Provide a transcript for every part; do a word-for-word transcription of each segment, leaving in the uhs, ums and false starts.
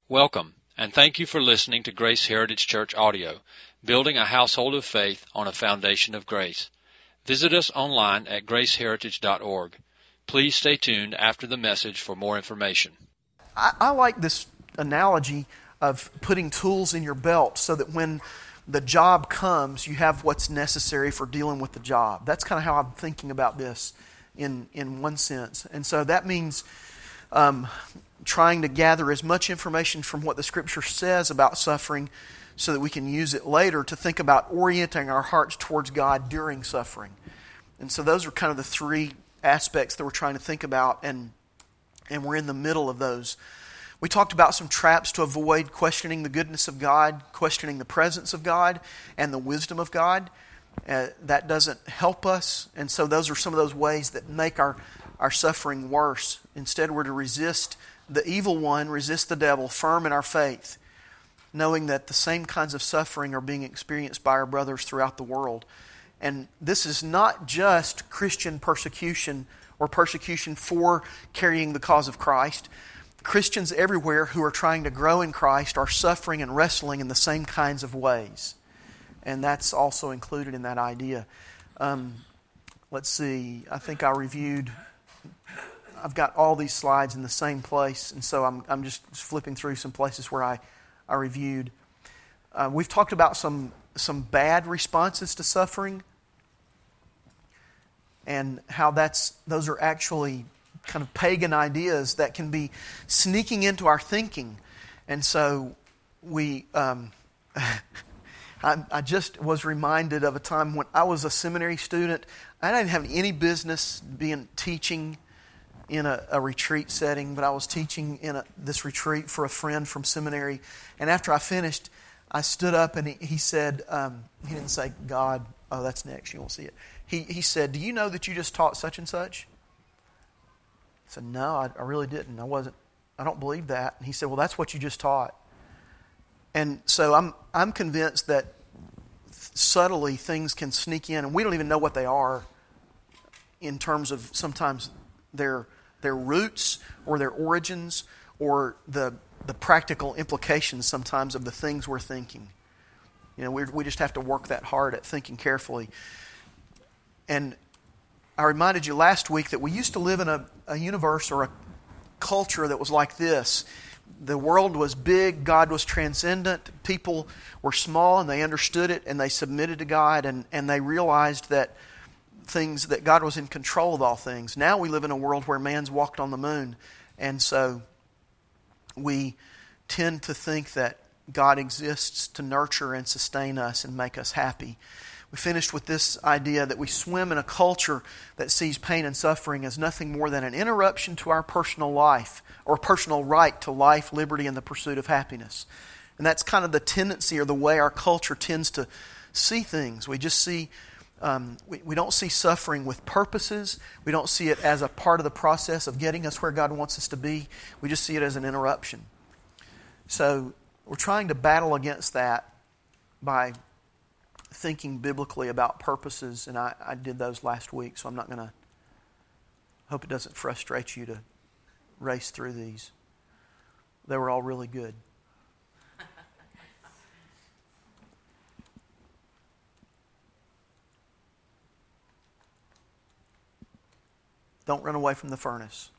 Welcome, and thank you for listening to Grace Heritage Church Audio, building a household of faith on a foundation of grace. Visit us online at grace heritage dot org. Please stay tuned after the message for more information. I, I like this analogy of putting tools in your belt so that when the job comes, you have what's necessary for dealing with the job. That's kind of how I'm thinking about this in, in one sense. And so that means um, trying to gather as much information from what the Scripture says about suffering so that we can use it later to think about orienting our hearts towards God during suffering. And so those are kind of the three aspects that we're trying to think about, and and we're in the middle of those. We talked about some traps to avoid: questioning the goodness of God, questioning the presence of God, and the wisdom of God. Uh, that doesn't help us, and so those are some of those ways that make our, our suffering worse. Instead, we're to resist the evil one, resist the devil, firm in our faith, knowing that the same kinds of suffering are being experienced by our brothers throughout the world. And this is not just Christian persecution or persecution for carrying the cause of Christ. Christians everywhere who are trying to grow in Christ are suffering and wrestling in the same kinds of ways. And that's also included in that idea. Um, let's see, I think I reviewed, I've got all these slides in the same place, and so I'm, I'm just flipping through some places where I, I reviewed. Uh, we've talked about some, some bad responses to suffering, and how that's those are actually kind of pagan ideas that can be sneaking into our thinking. And so we, um, I, I just was reminded of a time when I was a seminary student. I didn't have any business being teaching in a, a retreat setting, but I was teaching in a, this retreat for a friend from seminary. And after I finished, I stood up and he, he said, um, he didn't say God, oh, that's next, you won't see it. He he said, do you know that you just taught such and such? I said, no, I, I really didn't. I wasn't, I don't believe that. And he said, well, that's what you just taught. And so I'm I'm convinced that subtly things can sneak in, and we don't even know what they are in terms of sometimes their their roots or their origins or the the practical implications sometimes of the things we're thinking. You know, we we just have to work that hard at thinking carefully. And I reminded you last week that we used to live in a, a universe or a culture that was like this. The world was big, God was transcendent, people were small and they understood it and they submitted to God, and, and they realized that things, that God was in control of all things. Now we live in a world where man's walked on the moon, and so we tend to think that God exists to nurture and sustain us and make us happy. We finished with this idea that we swim in a culture that sees pain and suffering as nothing more than an interruption to our personal life or personal right to life, liberty, and the pursuit of happiness. And that's kind of the tendency or the way our culture tends to see things. We just see, um, we, we don't see suffering with purposes. We don't see it as a part of the process of getting us where God wants us to be. We just see it as an interruption. So we're trying to battle against that by thinking biblically about purposes, and I, I did those last week, so I'm not going to, hope it doesn't frustrate you to race through these. They were all really good. Don't run away from the furnace.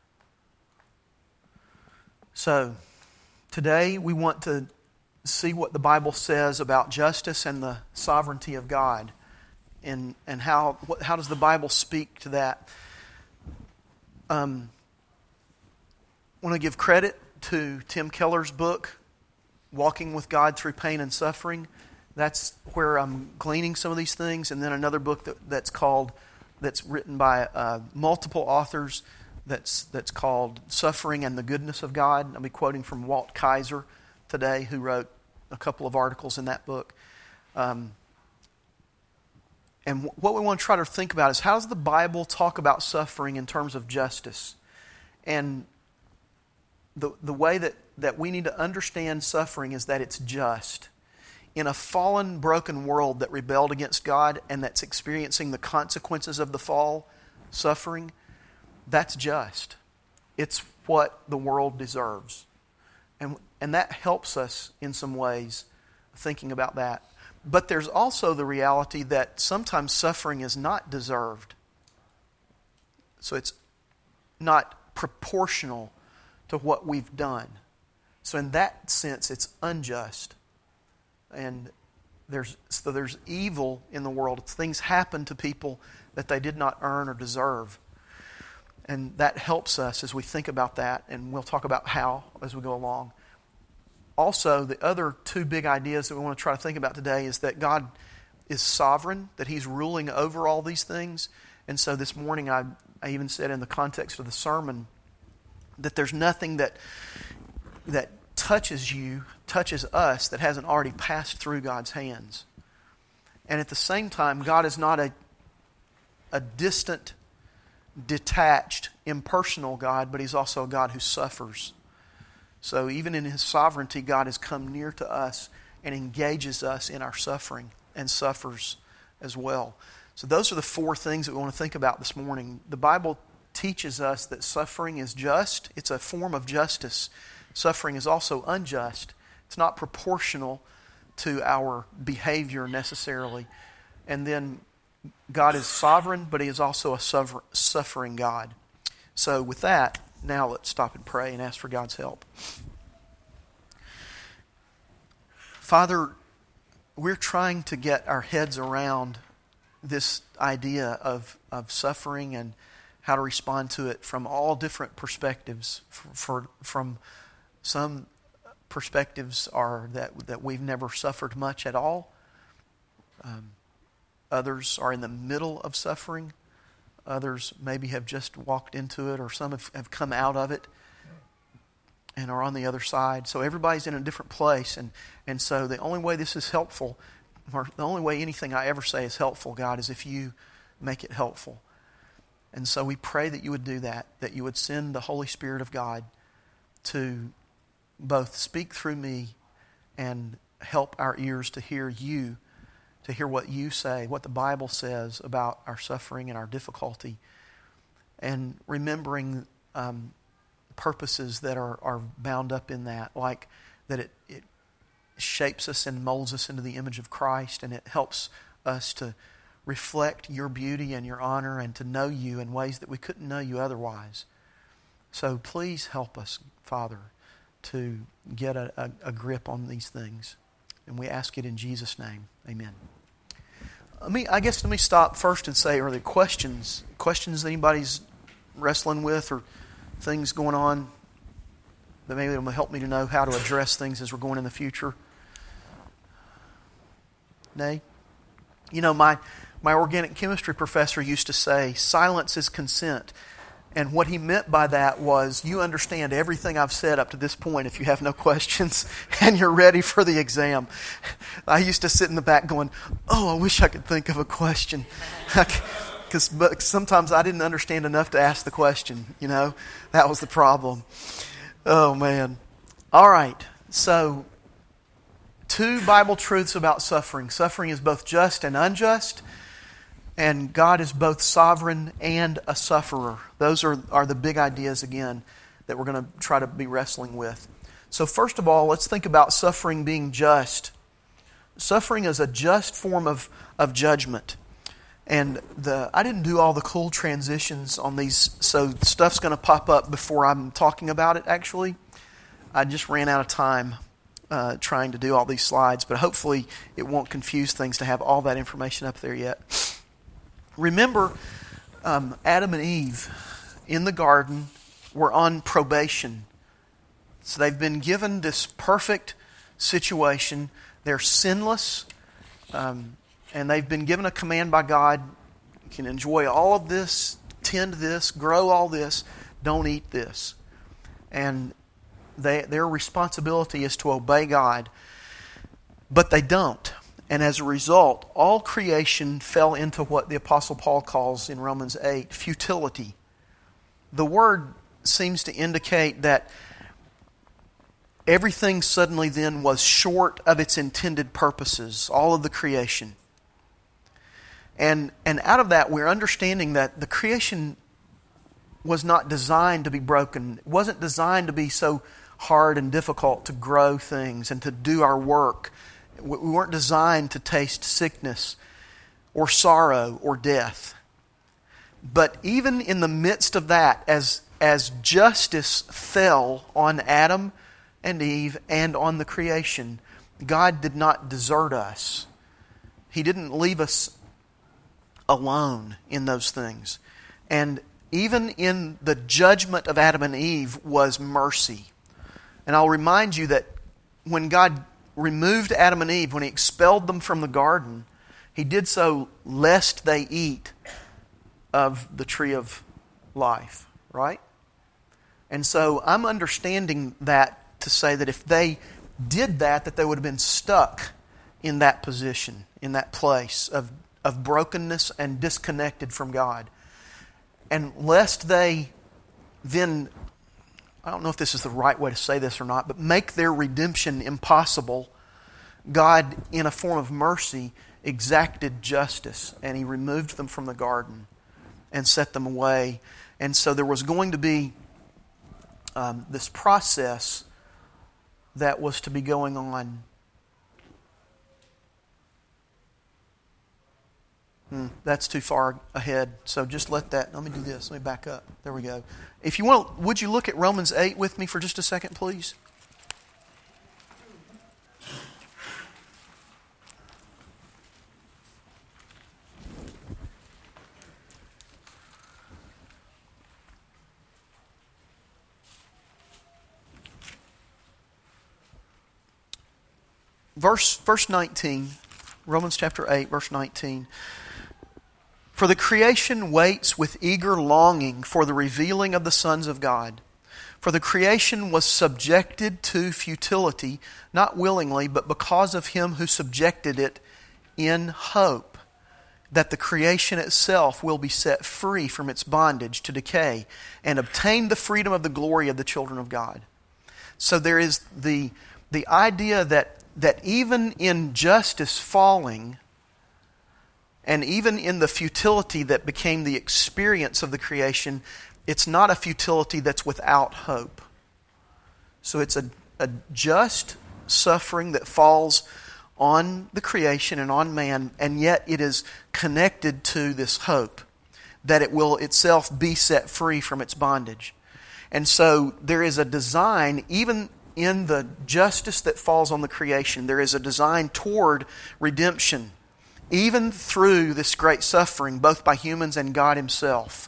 So, today we want to see what the Bible says about justice and the sovereignty of God, and and how what, how does the Bible speak to that. Um, I want to give credit to Tim Keller's book, Walking with God Through Pain and Suffering. That's where I'm gleaning some of these things, and then another book that, that's called that's written by uh, multiple authors. That's that's called Suffering and the Goodness of God. I'll be quoting from Walt Kaiser today, who wrote a couple of articles in that book. Um, and w- what we want to try to think about is, how does the Bible talk about suffering in terms of justice? And the the way that, that we need to understand suffering is that it's just. In a fallen, broken world that rebelled against God and that's experiencing the consequences of the fall, suffering, that's just. It's what the world deserves. And and that helps us in some ways, thinking about that. But there's also the reality that sometimes suffering is not deserved. So it's not proportional to what we've done. So in that sense, it's unjust. And there's so there's evil in the world. Things happen to people that they did not earn or deserve. And that helps us as we think about that, and we'll talk about how as we go along. Also, the other two big ideas that we want to try to think about today is that God is sovereign, that He's ruling over all these things. And so this morning I, I even said in the context of the sermon that there's nothing that that touches you, touches us, that hasn't already passed through God's hands. And at the same time, God is not a, a distant, detached, impersonal God, but He's also a God who suffers. So even in His sovereignty, God has come near to us and engages us in our suffering and suffers as well. So those are the four things that we want to think about this morning. The Bible teaches us that suffering is just. It's a form of justice. Suffering is also unjust. It's not proportional to our behavior necessarily. And then God is sovereign, but He is also a suffering God. So with that, now let's stop and pray and ask for God's help. Father, we're trying to get our heads around this idea of, of suffering and how to respond to it from all different perspectives. For, for, from some perspectives are that, that we've never suffered much at all. Um, others are in the middle of suffering. Others maybe have just walked into it, or some have, have come out of it and are on the other side. So everybody's in a different place. And, and so the only way this is helpful, or the only way anything I ever say is helpful, God, is if You make it helpful. And so we pray that You would do that, that You would send the Holy Spirit of God to both speak through me and help our ears to hear You, to hear what You say, what the Bible says about our suffering and our difficulty, and remembering um, purposes that are, are bound up in that, like that it, it shapes us and molds us into the image of Christ, and it helps us to reflect Your beauty and Your honor and to know You in ways that we couldn't know You otherwise. So please help us, Father, to get a, a, a grip on these things. And we ask it in Jesus' name. Amen. Let me, I guess let me stop first and say, are there questions? Questions anybody's wrestling with, or things going on that maybe will help me to know how to address things as we're going in the future? Nay? You know, my, my organic chemistry professor used to say, silence is consent. And what he meant by that was, you understand everything I've said up to this point if you have no questions and you're ready for the exam. I used to sit in the back going, oh, I wish I could think of a question. Because but sometimes I didn't understand enough to ask the question, you know. That was the problem. Oh, man. All right. So, two Bible truths about suffering. Suffering is both just and unjust. And God is both sovereign and a sufferer. Those are, are the big ideas, again, that we're going to try to be wrestling with. So first of all, let's think about suffering being just. Suffering is a just form of, of judgment. And the I didn't do all the cool transitions on these, so stuff's going to pop up before I'm talking about it, actually. I just ran out of time uh, trying to do all these slides, but hopefully it won't confuse things to have all that information up there yet. Remember, um, Adam and Eve in the garden were on probation. So they've been given this perfect situation. They're sinless, um, and they've been given a command by God. You can enjoy all of this, tend this, grow all this, don't eat this. And they, their responsibility is to obey God, but they don't. And as a result, all creation fell into what the Apostle Paul calls in Romans eight, futility. The word seems to indicate that everything suddenly then was short of its intended purposes, all of the creation. And, and out of that, we're understanding that the creation was not designed to be broken. It wasn't designed to be so hard and difficult to grow things and to do our work. We weren't designed to taste sickness or sorrow or death. But even in the midst of that, as, as justice fell on Adam and Eve and on the creation, God did not desert us. He didn't leave us alone in those things. And even in the judgment of Adam and Eve was mercy. And I'll remind you that when God removed Adam and Eve, when He expelled them from the garden, He did so lest they eat of the tree of life, right? And so I'm understanding that to say that if they did that, that they would have been stuck in that position, in that place of, of brokenness and disconnected from God. And lest they then, I don't know if this is the right way to say this or not, but make their redemption impossible, God, in a form of mercy, exacted justice, and He removed them from the garden and set them away. And so there was going to be um, this process that was to be going on. Hmm, that's too far ahead. So just let that, let me do this. Let me back up. There we go. If you want, would you look at Romans eight with me for just a second, please? Verse, verse nineteen, Romans chapter eight, verse nineteen. For the creation waits with eager longing for the revealing of the sons of God. For the creation was subjected to futility, not willingly, but because of Him who subjected it, in hope that the creation itself will be set free from its bondage to decay and obtain the freedom of the glory of the children of God. So there is the, the idea that that even in justice falling, and even in the futility that became the experience of the creation, it's not a futility that's without hope. So it's a, a just suffering that falls on the creation and on man, and yet it is connected to this hope that it will itself be set free from its bondage. And so there is a design, even in the justice that falls on the creation, there is a design toward redemption, even through this great suffering, both by humans and God Himself.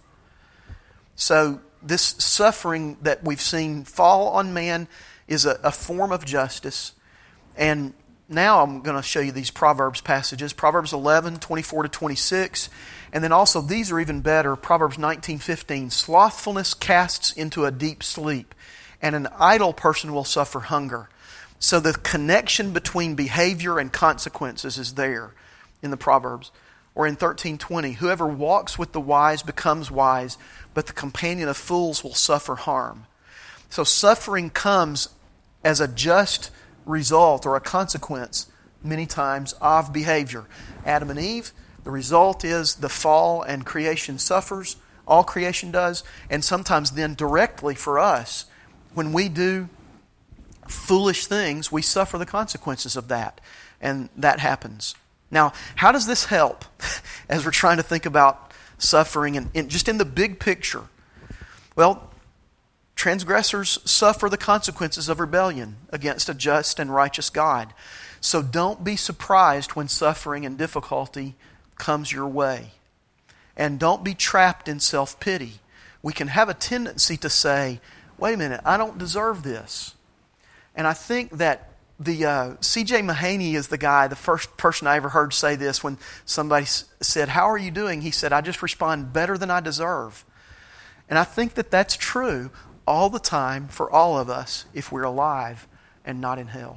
So this suffering that we've seen fall on man is a, a form of justice. And now I'm going to show you these Proverbs passages. Proverbs eleven, twenty-four to twenty-six. And then also these are even better. Proverbs nineteen, fifteen. Slothfulness casts into a deep sleep, and an idle person will suffer hunger. So the connection between behavior and consequences is there in the Proverbs. Or in thirteen twenty, whoever walks with the wise becomes wise, but the companion of fools will suffer harm. So suffering comes as a just result or a consequence many times of behavior. Adam and Eve, the result is the fall and creation suffers. All creation does. And sometimes then directly for us, when we do foolish things, we suffer the consequences of that. And that happens. Now, how does this help as we're trying to think about suffering and, and just in the big picture? Well, transgressors suffer the consequences of rebellion against a just and righteous God. So don't be surprised when suffering and difficulty comes your way. And don't be trapped in self-pity. We can have a tendency to say, wait a minute, I don't deserve this. And I think that the uh, C J Mahaney is the guy, the first person I ever heard say this when somebody s- said, how are you doing? He said, I just respond better than I deserve. And I think that that's true all the time for all of us if we're alive and not in hell.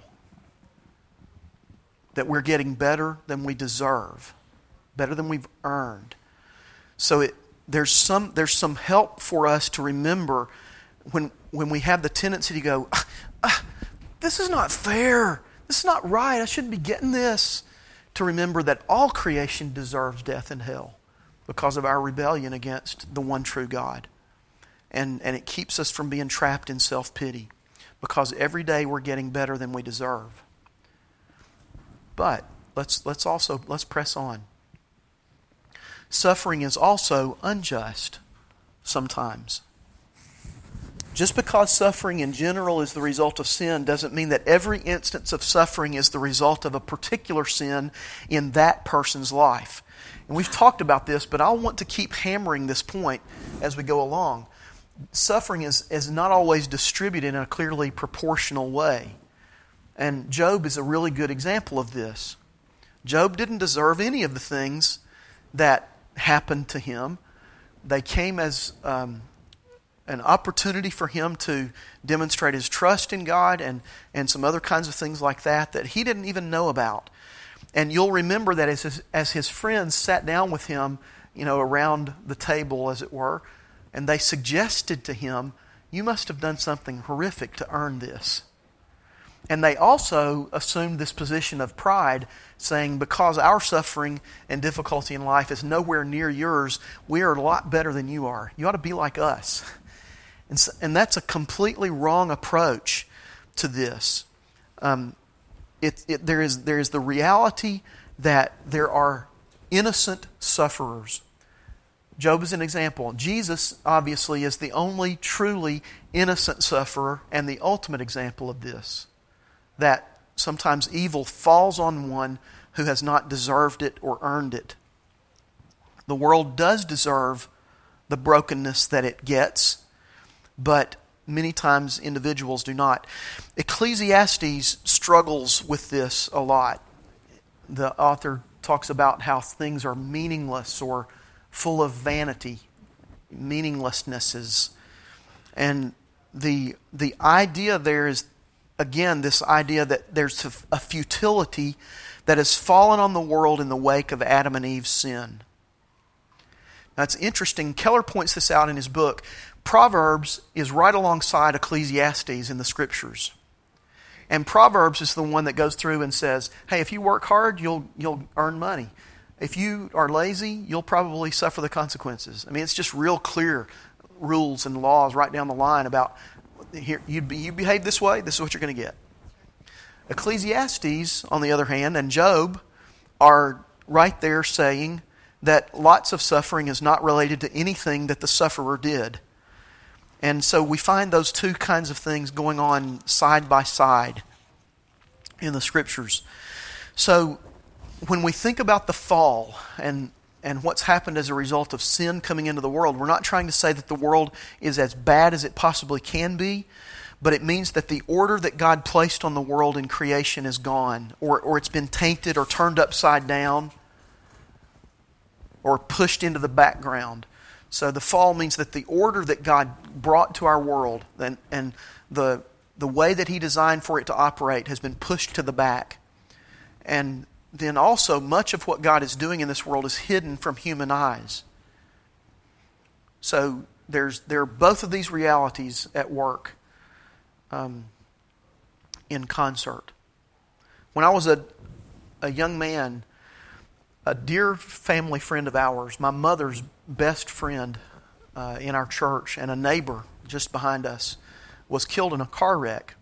That we're getting better than we deserve, better than we've earned. So it, there's some there's some help for us to remember when when we have the tendency to go, ah, ah, this is not fair. This is not right. I shouldn't be getting this. To remember that all creation deserves death and hell because of our rebellion against the one true God. And, and it keeps us from being trapped in self-pity. because every day we're getting better than we deserve. But let's let's also let's press on. Suffering is also unjust sometimes. Just because suffering in general is the result of sin doesn't mean that every instance of suffering is the result of a particular sin in that person's life. And we've talked about this, but I want to keep hammering this point as we go along. Suffering is, is not always distributed in a clearly proportional way. And Job is a really good example of this. Job didn't deserve any of the things that happened to him. They came as um, an opportunity for him to demonstrate his trust in God and, and some other kinds of things like that that he didn't even know about. And you'll remember that as his, as his friends sat down with him, you know, around the table, as it were, and they suggested to him, you must have done something horrific to earn this. And they also assumed this position of pride, saying, because our suffering and difficulty in life is nowhere near yours, we are a lot better than you are. You ought to be like us. And, so, and that's a completely wrong approach to this. Um, it, it, there is, there is the reality that there are innocent sufferers. Job is an example. Jesus, obviously, is the only truly innocent sufferer and the ultimate example of this. That sometimes evil falls on one who has not deserved it or earned it. The world does deserve the brokenness that it gets, but many times individuals do not. Ecclesiastes struggles with this a lot. The author talks about how things are meaningless or full of vanity, meaninglessnesses. And the the idea there is, again, this idea that there's a futility that has fallen on the world in the wake of Adam and Eve's sin. Now, it's interesting. Keller points this out in his book. Proverbs is right alongside Ecclesiastes in the Scriptures. And Proverbs is the one that goes through and says, hey, if you work hard, you'll you'll earn money. If you are lazy, you'll probably suffer the consequences. I mean, it's just real clear rules and laws right down the line about, here, you, you behave this way, this is what you're going to get. Ecclesiastes, on the other hand, and Job are right there saying that lots of suffering is not related to anything that the sufferer did. And so we find those two kinds of things going on side by side in the Scriptures. So when we think about the fall and and what's happened as a result of sin coming into the world, we're not trying to say that the world is as bad as it possibly can be, but it means that the order that God placed on the world in creation is gone, or, or it's been tainted or turned upside down or pushed into the background. So the fall means that the order that God brought to our world and, and the, the way that He designed for it to operate has been pushed to the back. And then also much of what God is doing in this world is hidden from human eyes. So there's there are both of these realities at work um, in concert. When I was a, a young man, a dear family friend of ours, my mother's best friend uh, in our church and a neighbor just behind us, was killed in a car wreck.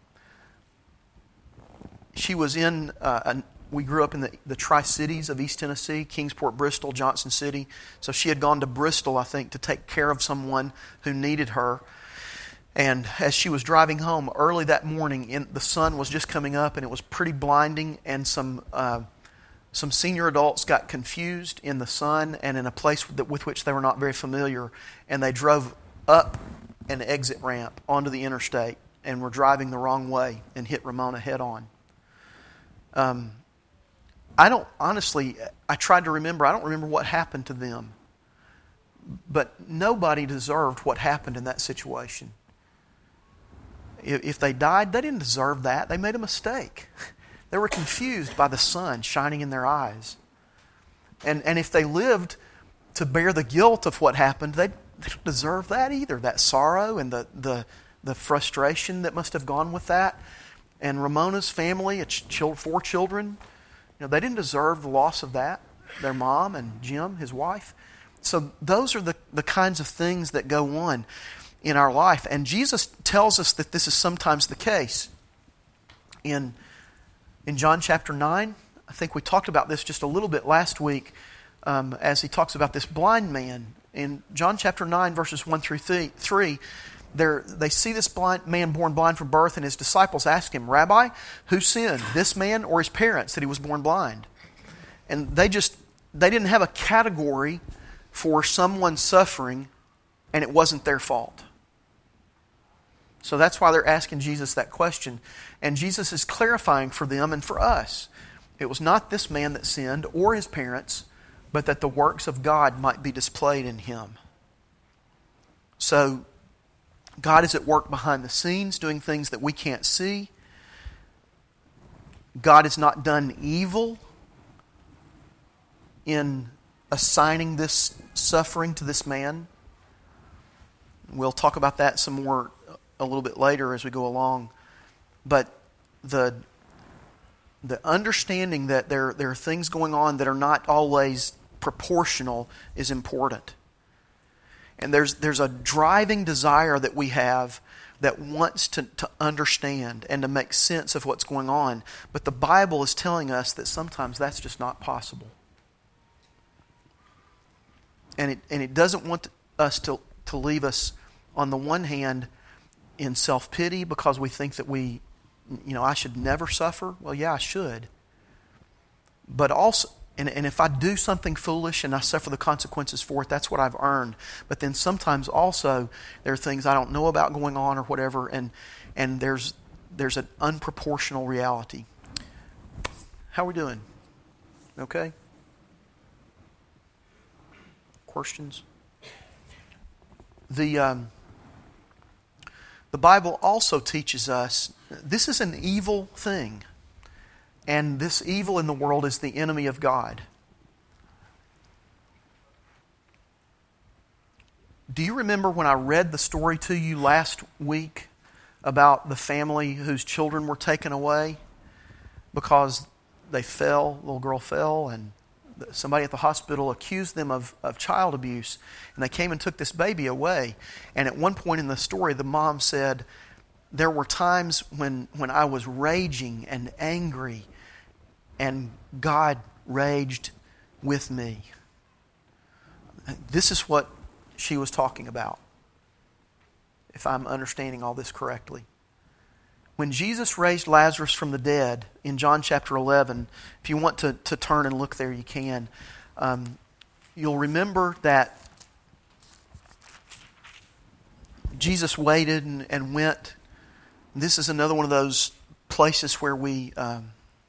She was in uh, a We grew up in the, the Tri-Cities of East Tennessee, Kingsport, Bristol, Johnson City. So she had gone to Bristol, I think, to take care of someone who needed her. And as she was driving home early that morning, in, the sun was just coming up and it was pretty blinding. And some uh, some senior adults got confused in the sun and in a place that, with which they were not very familiar. And they drove up an exit ramp onto the interstate and were driving the wrong way and hit Ramona head on. Um, I don't, honestly, I tried to remember, I don't remember what happened to them. But nobody deserved what happened in that situation. If they died, they didn't deserve that. They made a mistake. They were confused by the sun shining in their eyes. And and if they lived to bear the guilt of what happened, they, they don't deserve that either. That sorrow and the, the, the frustration that must have gone with that. And Ramona's family, its four children, you know, they didn't deserve the loss of that. Their mom and Jim, his wife. So those are the, the kinds of things that go on. in our life. And Jesus tells us that this is sometimes the case. In, in John chapter nine, I think we talked about this just a little bit last week um, as he talks about this blind man. In John chapter nine, verses one through three, they see this blind man born blind from birth, and his disciples ask him, Rabbi, who sinned, this man or his parents, that he was born blind? And they just, they didn't have a category for someone suffering, and it wasn't their fault. So that's why they're asking Jesus that question. And Jesus is clarifying for them and for us. It was not this man that sinned or his parents, but that the works of God might be displayed in him. So, God is at work behind the scenes doing things that we can't see. God has not done evil in assigning this suffering to this man. We'll talk about that some more a little bit later as we go along. But the, the understanding that there, there are things going on that are not always proportional is important. And there's there's a driving desire that we have that wants to, to understand and to make sense of what's going on. But the Bible is telling us that sometimes that's just not possible. And it and it doesn't want us to, to leave us, on the one hand, in self-pity because we think that we, you know, I should never suffer. Well, yeah, I should. But also, And, and if I do something foolish and I suffer the consequences for it, that's what I've earned. But then sometimes also there are things I don't know about going on or whatever, and and there's there's an unproportional reality. How are we doing? Okay? Questions? The um, the Bible also teaches us this is an evil thing. And this evil in the world is the enemy of God. Do you remember when I read the story to you last week about the family whose children were taken away because they fell, the little girl fell, and somebody at the hospital accused them of, of child abuse, and they came and took this baby away. And at one point in the story, the mom said, there were times when, when I was raging and angry, and God raged with me. This is what she was talking about, if I'm understanding all this correctly. When Jesus raised Lazarus from the dead in John chapter eleven, if you want to, to turn and look there, you can. Um, you'll remember that Jesus waited and, and went. This is another one of those places where we... Um,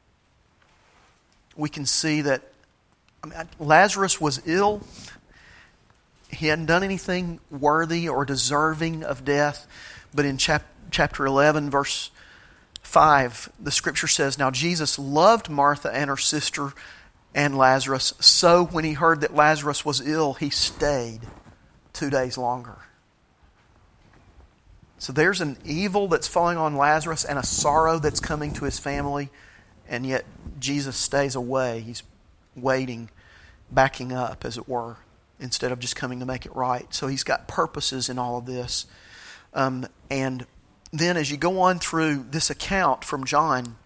we can see that I mean, Lazarus was ill. He hadn't done anything worthy or deserving of death. But in chap- chapter eleven, verse five, the Scripture says, Now Jesus loved Martha and her sister and Lazarus. So when he heard that Lazarus was ill, he stayed two days longer. So there's an evil that's falling on Lazarus and a sorrow that's coming to his family. And yet Jesus stays away. He's waiting, backing up, as it were, instead of just coming to make it right. So he's got purposes in all of this. Um, and then as you go on through this account from John,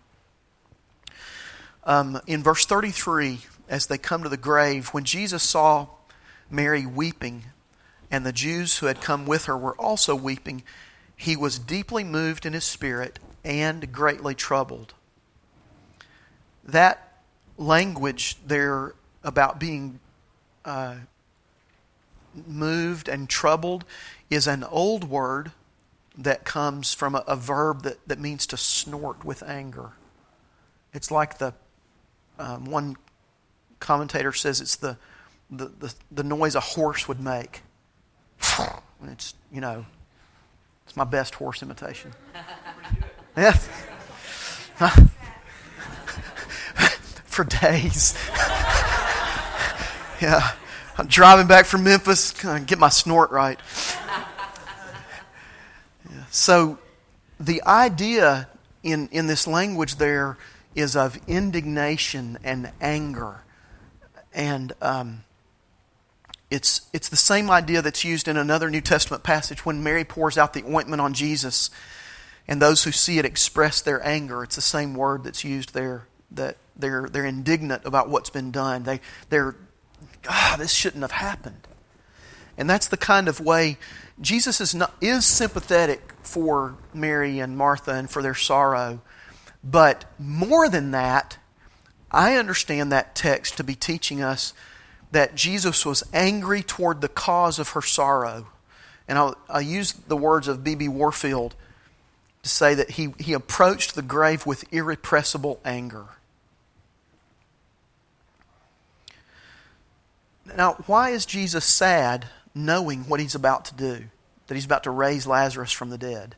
um, in verse thirty-three, as they come to the grave, when Jesus saw Mary weeping, and the Jews who had come with her were also weeping, he was deeply moved in his spirit and greatly troubled. That language there about being uh, moved and troubled is an old word that comes from a, a verb that, that means to snort with anger. It's like the, um, one commentator says it's the, the, the, the noise a horse would make. It's, you know, it's my best horse imitation. Yeah. For days. Yeah. I'm driving back from Memphis, get my snort right. Yeah. So the idea in, in this language there is of indignation and anger. And um, It's, it's the same idea that's used in another New Testament passage when Mary pours out the ointment on Jesus and those who see it express their anger. It's the same word that's used there, that they're, they're indignant about what's been done. They, they're, ah, this shouldn't have happened. And that's the kind of way Jesus is, not, is sympathetic for Mary and Martha and for their sorrow. But more than that, I understand that text to be teaching us that Jesus was angry toward the cause of her sorrow. And I'll, I'll use the words of B B Warfield to say that he, he approached the grave with irrepressible anger. Now, why is Jesus sad knowing what He's about to do? That He's about to raise Lazarus from the dead?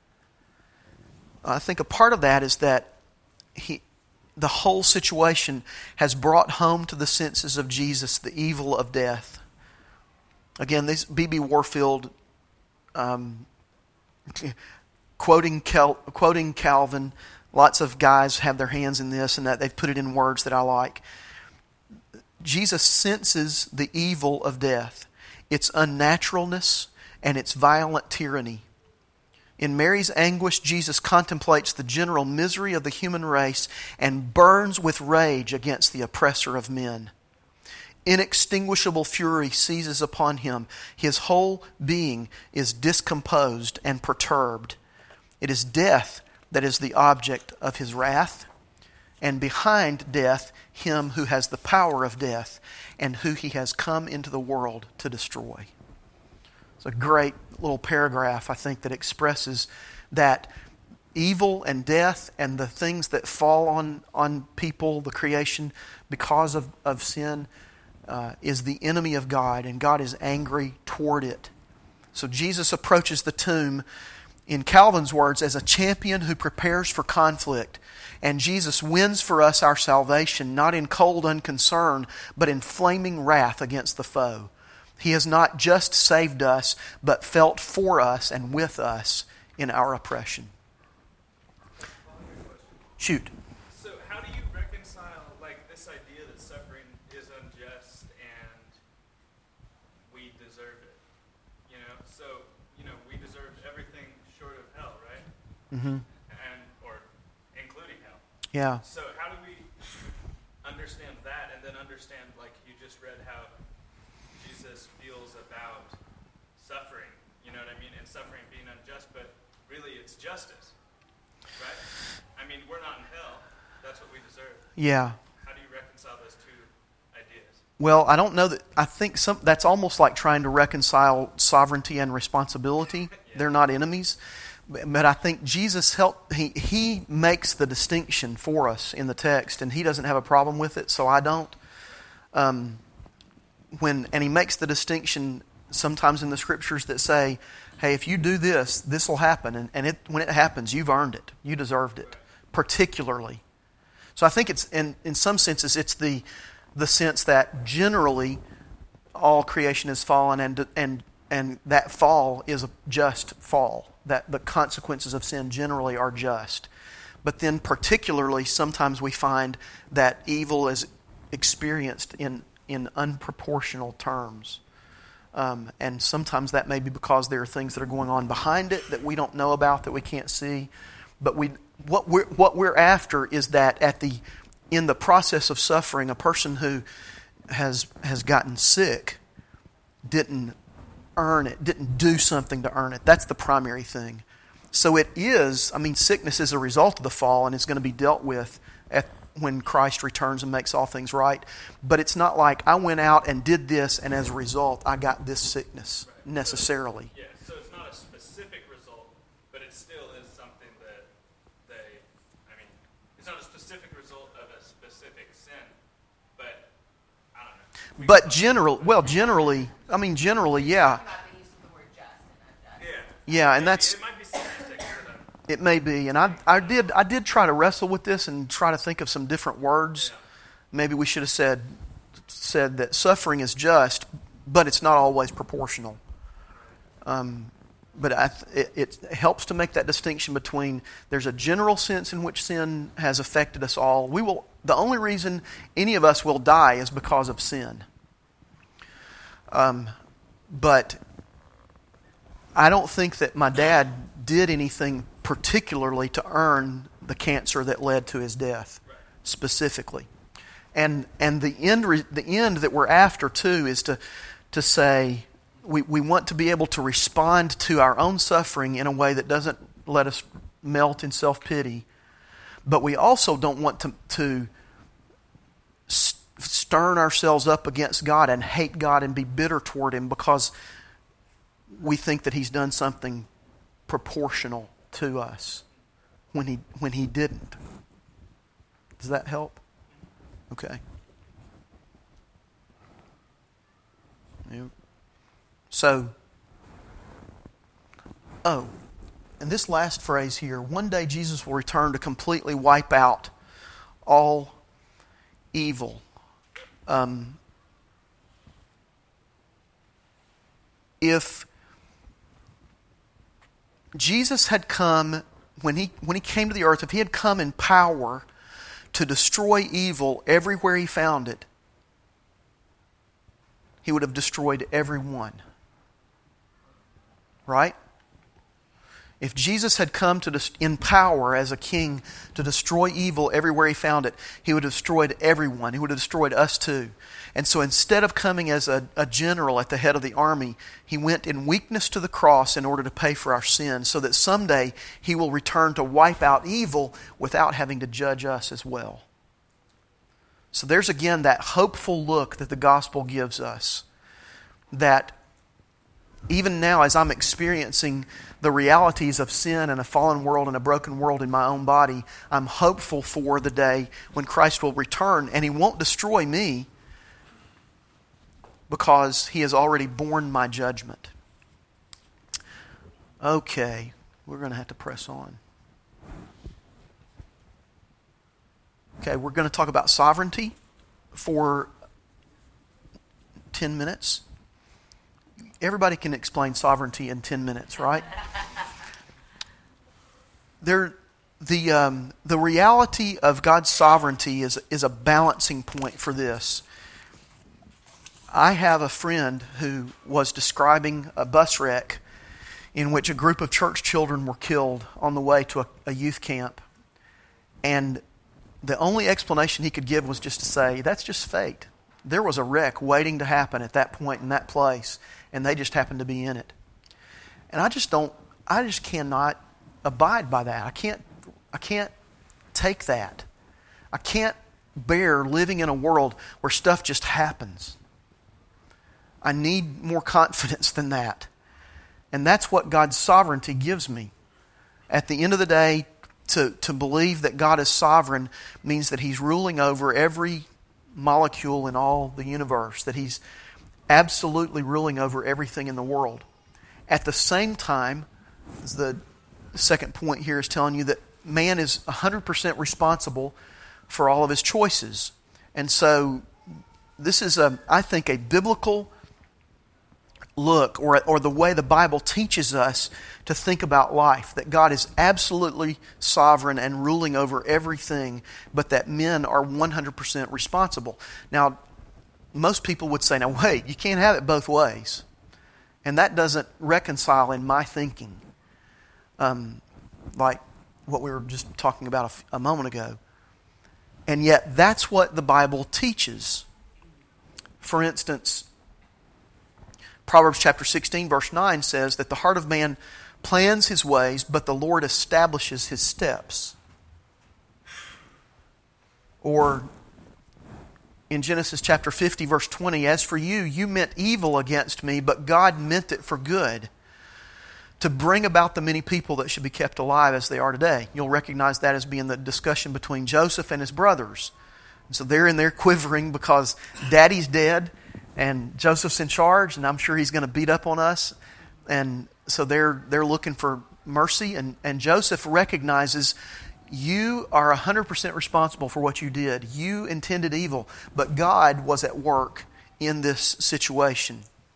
I think a part of that is that he... the whole situation has brought home to the senses of Jesus the evil of death. Again, this B B Warfield, um, quoting Cal, quoting Calvin, lots of guys have their hands in this and that they've put it in words that I like. Jesus senses the evil of death, its unnaturalness and its violent tyranny. In Mary's anguish, Jesus contemplates the general misery of the human race and burns with rage against the oppressor of men. Inextinguishable fury seizes upon Him. His whole being is discomposed and perturbed. It is death that is the object of His wrath, and behind death, Him who has the power of death and who He has come into the world to destroy. It's a great little paragraph, I think, that expresses that evil and death and the things that fall on, on people, the creation, because of, of sin, uh, is the enemy of God, and God is angry toward it. So Jesus approaches the tomb, in Calvin's words, as a champion who prepares for conflict. And Jesus wins for us our salvation, not in cold unconcern, but in flaming wrath against the foe. He has not just saved us, but felt for us and with us in our oppression. Shoot. So how do you reconcile like this idea that suffering is unjust and we deserve it? You know, so you know we deserve everything short of hell, right? Mm-hmm. And or including hell. Yeah. So how do we understand that and then understand, like you just read, how Jesus feels about suffering, you know what I mean? And suffering being unjust, but really it's justice, right? I mean, we're not in hell. That's what we deserve. Yeah. How do you reconcile those two ideas? Well, I don't know that, I think some that's almost like trying to reconcile sovereignty and responsibility. Yeah. They're not enemies. But I think Jesus help he he makes the distinction for us in the text, and He doesn't have a problem with it, so I don't. Um, when and He makes the distinction sometimes in the Scriptures that say, "Hey, if you do this, this will happen," and and it, when it happens, you've earned it, you deserved it, particularly. So I think it's in in some senses it's the the sense that generally all creation has fallen, and and and that fall is a just fall. That the consequences of sin generally are just. But then particularly sometimes we find that evil is experienced in, in unproportional terms. Um, and sometimes that may be because there are things that are going on behind it that we don't know about, that we can't see. But we what we're, what we're after is that at the in the process of suffering, a person who has has gotten sick didn't earn it, didn't do something to earn it. That's the primary thing. So it is, I mean, sickness is a result of the fall, and it's going to be dealt with at, when Christ returns and makes all things right. But it's not like I went out and did this, and as a result, I got this sickness necessarily. Yeah, so it's not a specific result, but it still is something that they, I mean, it's not a specific result of a specific sin, but I don't know. We But general, well, generally, I mean, generally, yeah. Yeah, and that's, it might be semantic for them. it may be. And I I did I did try to wrestle with this and try to think of some different words. Yeah. Maybe we should have said said that suffering is just, but it's not always proportional. Um, but I, it, it helps to make that distinction between there's a general sense in which sin has affected us all. We will. The only reason any of us will die is because of sin. Um, but I don't think that my dad did anything particularly to earn the cancer that led to his death, specifically. And and the end re, the end that we're after too is to to say we, we want to be able to respond to our own suffering in a way that doesn't let us melt in self-pity, but we also don't want to to stern ourselves up against God and hate God and be bitter toward Him because we think that He's done something proportional to us when He when He didn't. Does that help? Okay. Yeah. So, oh, and this last phrase here, one day Jesus will return to completely wipe out all evil. Um, if Jesus had come, when he when he came to the earth, if He had come in power to destroy evil everywhere He found it, He would have destroyed everyone. Right? If Jesus had come to dis- in power as a king to destroy evil everywhere He found it, He would have destroyed everyone. He would have destroyed us too. And so instead of coming as a, a general at the head of the army, He went in weakness to the cross in order to pay for our sins, so that someday He will return to wipe out evil without having to judge us as well. So there's again that hopeful look that the gospel gives us, that even now as I'm experiencing the realities of sin and a fallen world and a broken world in my own body, I'm hopeful for the day when Christ will return, and He won't destroy me because He has already borne my judgment. Okay, we're going to have to press on. Okay, we're going to talk about sovereignty for ten minutes. Everybody can explain sovereignty in ten minutes, right? There, the um, the reality of God's sovereignty is is a balancing point for this. I have a friend who was describing a bus wreck in which a group of church children were killed on the way to a, a youth camp, and the only explanation he could give was just to say, that's just fate. There was a wreck waiting to happen at that point in that place, and they just happened to be in it. And I just don't, I just cannot abide by that. I can't, I can't take that. I can't bear living in a world where stuff just happens. I need more confidence than that. And that's what God's sovereignty gives me. At the end of the day, to, to believe that God is sovereign means that He's ruling over every molecule in all the universe, that He's absolutely ruling over everything in the world. At the same time, the second point here is telling you that man is one hundred percent responsible for all of his choices. And so this is, a, I think, a biblical look, or, or the way the Bible teaches us to think about life, that God is absolutely sovereign and ruling over everything, but that men are one hundred percent responsible. Now, most people would say, now wait, you can't have it both ways. And that doesn't reconcile in my thinking. Um, like what we were just talking about a, f- a moment ago. And yet that's what the Bible teaches. For instance, Proverbs chapter sixteen verse nine says that the heart of man plans his ways, but the Lord establishes his steps. Or in Genesis chapter fifty verse twenty, as for you, you meant evil against me, but God meant it for good, to bring about the many people that should be kept alive as they are today. You'll recognize that as being the discussion between Joseph and his brothers. And so they're in there quivering because Daddy's dead and Joseph's in charge, and I'm sure he's going to beat up on us. And so they're they're looking for mercy, and, and Joseph recognizes, you are one hundred percent responsible for what you did. You intended evil, but God was at work in this situation.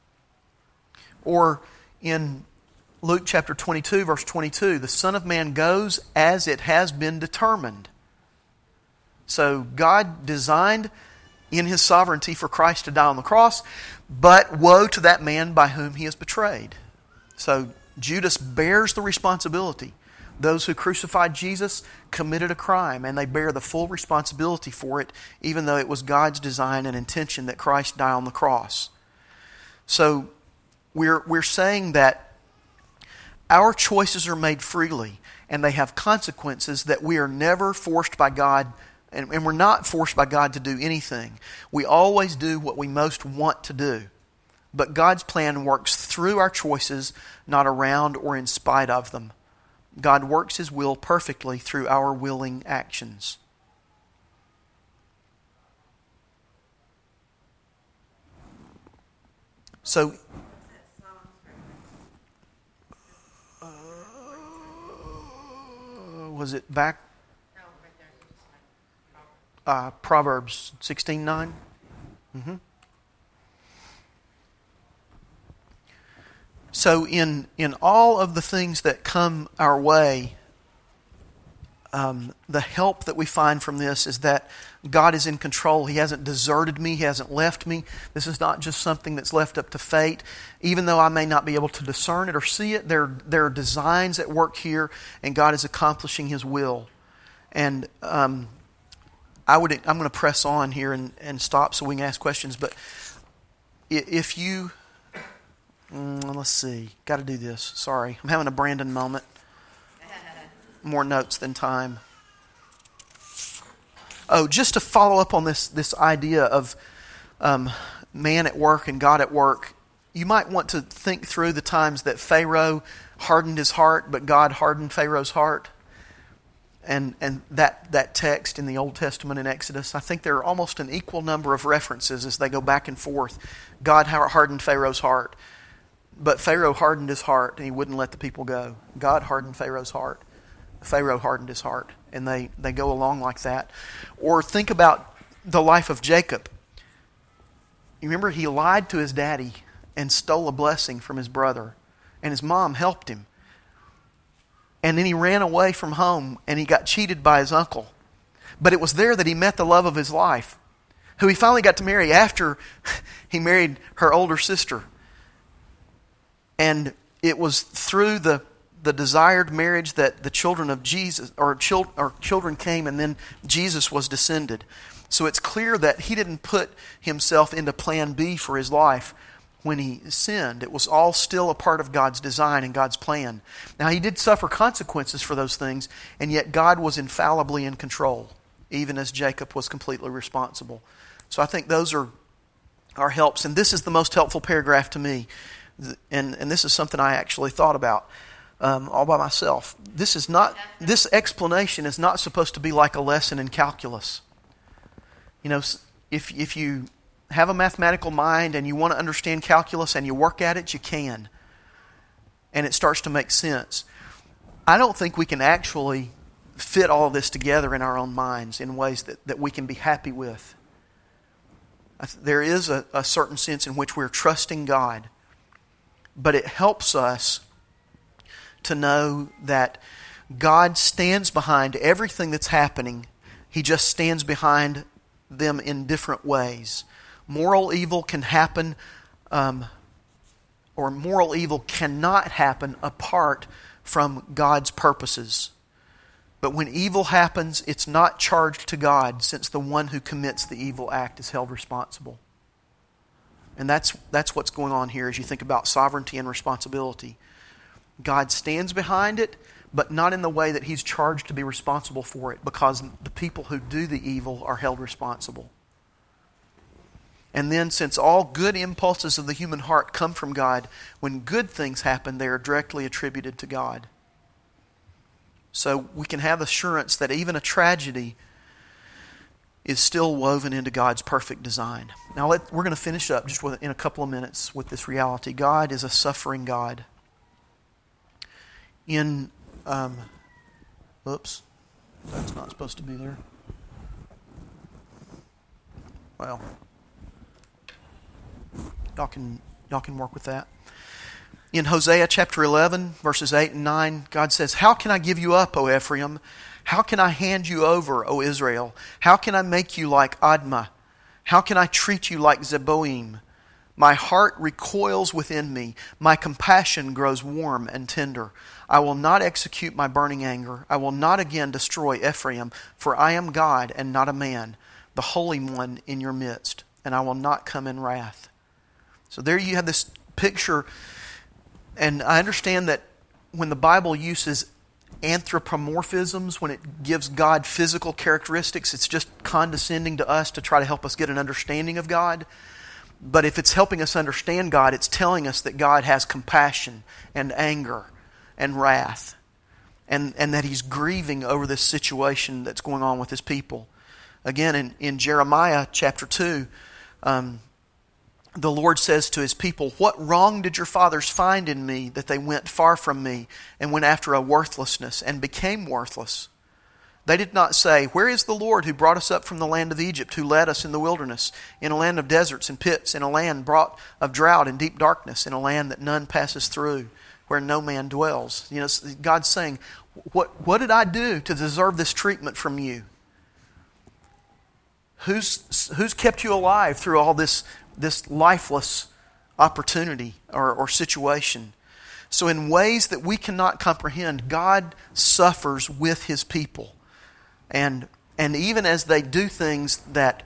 Or in Luke chapter twenty-two, verse twenty-two, the Son of Man goes as it has been determined. So God designed in His sovereignty for Christ to die on the cross, but woe to that man by whom He is betrayed. So Judas bears the responsibility. Those who crucified Jesus committed a crime, and they bear the full responsibility for it, even though it was God's design and intention that Christ die on the cross. So we're, we're saying that our choices are made freely, and they have consequences that we are never forced by God, and, and we're not forced by God to do anything. We always do what we most want to do. But God's plan works through our choices, not around or in spite of them. God works His will perfectly through our willing actions. So, uh, was it back? Uh, Proverbs sixteen nine? Mm-hmm. So in, in all of the things that come our way, um, the help that we find from this is that God is in control. He hasn't deserted me. He hasn't left me. This is not just something that's left up to fate. Even though I may not be able to discern it or see it, there, there are designs at work here, and God is accomplishing His will. And um, I would, I'm going to press on here and, and stop so we can ask questions. But if you... Mm, let's see. Got to do this. Sorry. I'm having a Brandon moment. More notes than time. Oh, just to follow up on this, this idea of um, man at work and God at work, you might want to think through the times that Pharaoh hardened his heart, but God hardened Pharaoh's heart. And and that, that text in the Old Testament in Exodus, I think there are almost an equal number of references as they go back and forth. God hardened Pharaoh's heart. But Pharaoh hardened his heart and he wouldn't let the people go. God hardened Pharaoh's heart. Pharaoh hardened his heart. And they, they go along like that. Or think about the life of Jacob. You remember he lied to his daddy and stole a blessing from his brother. And his mom helped him. And then he ran away from home and he got cheated by his uncle. But it was there that he met the love of his life, who he finally got to marry after he married her older sister. And it was through the, the desired marriage that the children of Jesus, or, chil, or children came, and then Jesus was descended. So it's clear that he didn't put himself into plan B for his life when he sinned. It was all still a part of God's design and God's plan. Now, he did suffer consequences for those things, and yet God was infallibly in control, even as Jacob was completely responsible. So I think those are, are helps. And this is the most helpful paragraph to me. And, and this is something I actually thought about um, all by myself. This is not. This explanation is not supposed to be like a lesson in calculus. You know, if if you have a mathematical mind and you want to understand calculus and you work at it, you can. And it starts to make sense. I don't think we can actually fit all of this together in our own minds in ways that, that we can be happy with. There is a, a certain sense in which we're trusting God. But it helps us to know that God stands behind everything that's happening. He just stands behind them in different ways. Moral evil can happen, um, or moral evil cannot happen apart from God's purposes. But when evil happens, it's not charged to God, since the one who commits the evil act is held responsible. And that's that's what's going on here as you think about sovereignty and responsibility. God stands behind it, but not in the way that He's charged to be responsible for it, because the people who do the evil are held responsible. And then, since all good impulses of the human heart come from God, when good things happen, they are directly attributed to God. So we can have assurance that even a tragedy is still woven into God's perfect design. Now let, we're going to finish up just with, in a couple of minutes with this reality. God is a suffering God. In, um, oops, that's not supposed to be there. Well, y'all can y'all can work with that. In Hosea chapter eleven, verses eight and nine, God says, "How can I give you up, O Ephraim? How can I hand you over, O Israel? How can I make you like Admah? How can I treat you like Zeboim? My heart recoils within me. My compassion grows warm and tender. I will not execute my burning anger. I will not again destroy Ephraim, for I am God and not a man, the Holy One in your midst, and I will not come in wrath. So there you have this picture, and I understand that when the Bible uses anthropomorphisms, when it gives God physical characteristics, it's just condescending to us to try to help us get an understanding of God. But if it's helping us understand God, it's telling us that God has compassion and anger and wrath, and, and that He's grieving over this situation that's going on with His people. Again, in, in Jeremiah chapter two, um, the Lord says to His people, "What wrong did your fathers find in me that they went far from me and went after a worthlessness and became worthless? They did not say, 'Where is the Lord who brought us up from the land of Egypt, who led us in the wilderness, in a land of deserts and pits, in a land brought of drought and deep darkness, in a land that none passes through, where no man dwells?'" You know, God's saying, what, what did I do to deserve this treatment from you? Who's, who's kept you alive through all this, this lifeless opportunity or, or situation? So in ways that we cannot comprehend, God suffers with His people. And and even as they do things that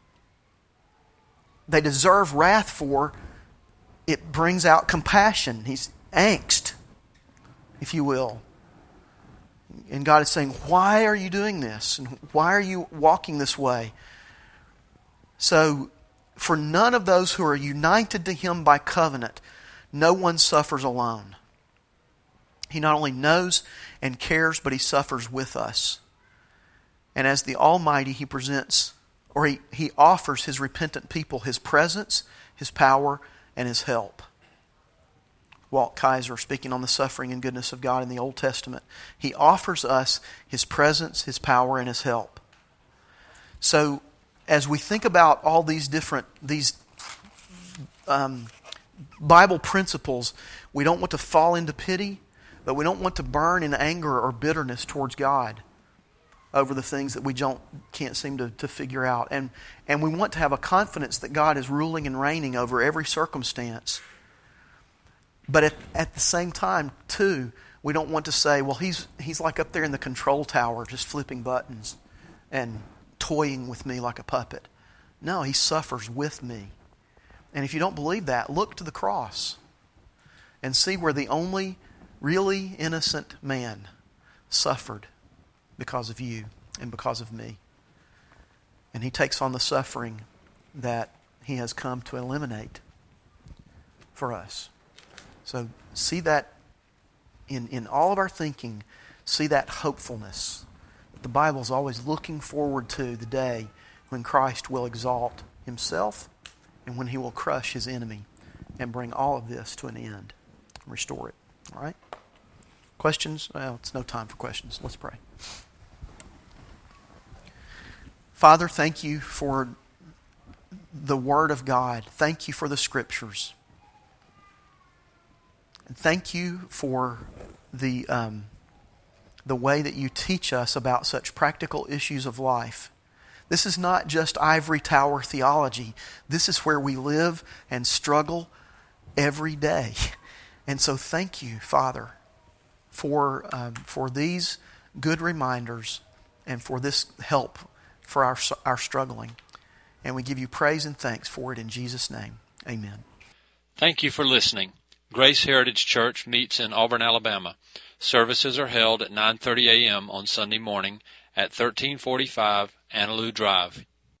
they deserve wrath for, it brings out compassion. He's angst, if you will. And God is saying, why are you doing this? And why are you walking this way? So, for none of those who are united to Him by covenant, no one suffers alone. He not only knows and cares, but He suffers with us. And as the Almighty, He presents, or He, he offers His repentant people His presence, His power, and His help. Walt Kaiser, speaking on the suffering and goodness of God in the Old Testament, He offers us His presence, His power, and His help. So, as we think about all these different, these um, Bible principles, we don't want to fall into pity, but we don't want to burn in anger or bitterness towards God over the things that we don't can't seem to, to figure out. And and we want to have a confidence that God is ruling and reigning over every circumstance. But at, at the same time, too, we don't want to say, well, he's he's like up there in the control tower just flipping buttons and toying with me like a puppet. No, He suffers with me. And if you don't believe that, look to the cross and see where the only really innocent man suffered because of you and because of me. And He takes on the suffering that He has come to eliminate for us. So see that in, in all of our thinking, see that hopefulness. The Bible is always looking forward to the day when Christ will exalt Himself and when He will crush His enemy and bring all of this to an end and restore it. All right? Questions? Well, it's no time for questions. Let's pray. Father, thank You for the Word of God. Thank You for the Scriptures. And thank You for the um, the way that You teach us about such practical issues of life. This is not just ivory tower theology. This is where we live and struggle every day. And so thank You, Father, for um, for these good reminders and for this help for our our struggling. And we give You praise and thanks for it in Jesus' name. Amen. Thank you for listening. Grace Heritage Church meets in Auburn, Alabama. Services are held at nine thirty a.m. on Sunday morning at thirteen forty-five Annaloo Drive.